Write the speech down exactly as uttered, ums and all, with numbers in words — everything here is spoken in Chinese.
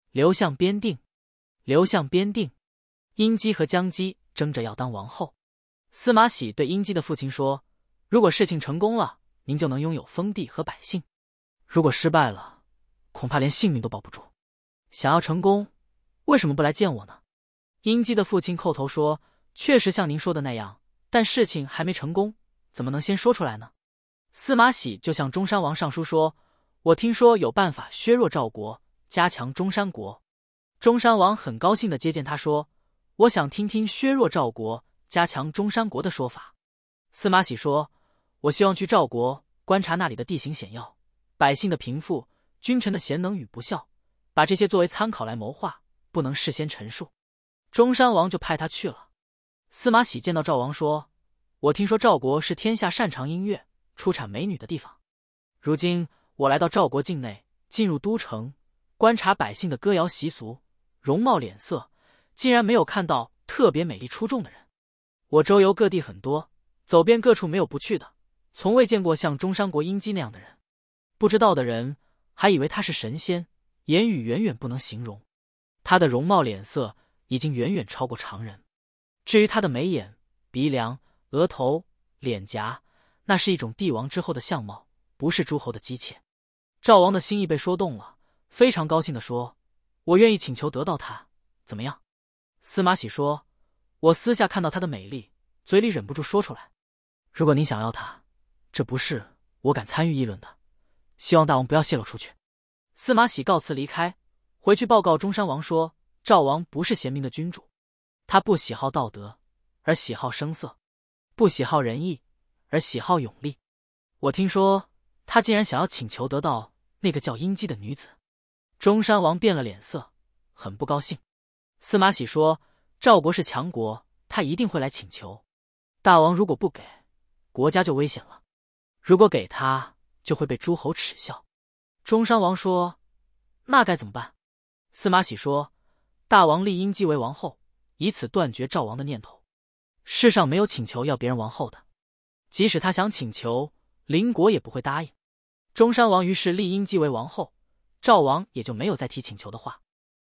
刘向边定，刘向边定。殷姬和姜姬争着要当王后。司马喜对殷姬的父亲说：“如果事情成功了，您就能拥有封地和百姓；如果失败了，恐怕连性命都保不住。想要成功，为什么不来见我呢？”殷姬的父亲叩头说：“确实像您说的那样，但事情还没成功，怎么能先说出来呢？”司马喜就向中山王上书说：“我听说有办法削弱赵国，加强中山国。”中山王很高兴地接见他说：“我想听听削弱赵国、加强中山国的说法。”司马喜说：“我希望去赵国观察那里的地形险要、百姓的贫富、君臣的贤能与不孝，把这些作为参考来谋划，不能事先陈述。”中山王就派他去了。司马喜见到赵王说：“我听说赵国是天下擅长音乐、出产美女的地方。如今我来到赵国境内，进入都城，观察百姓的歌谣习俗、容貌脸色，竟然没有看到特别美丽出众的人。我周游各地很多，走遍各处没有不去的，从未见过像中山国殷姬那样的人。不知道的人还以为他是神仙，言语远远不能形容。他的容貌脸色已经远远超过常人。至于他的眉眼、鼻梁、额头、脸颊，那是一种帝王之后的相貌，不是诸侯的姬妾。”赵王的心意被说动了，非常高兴地说：“我愿意请求得到她，怎么样？”司马喜说：“我私下看到她的美丽，嘴里忍不住说出来。如果您想要她，这不是我敢参与议论的，希望大王不要泄露出去。”司马喜告辞离开，回去报告中山王说：“赵王不是贤明的君主，他不喜好道德，而喜好声色；不喜好仁义，而喜好勇力。我听说他竟然想要请求得到那个叫殷姬的女子。”中山王变了脸色，很不高兴。司马喜说：“赵国是强国，他一定会来请求。大王如果不给，国家就危险了；如果给他，就会被诸侯耻笑。”中山王说：“那该怎么办？”司马喜说：“大王立殷姬为王后，以此断绝赵王的念头。世上没有请求要别人王后的，即使他想请求，邻国也不会答应。”中山王于是立殷姬为王后，赵王也就没有再提请求的话。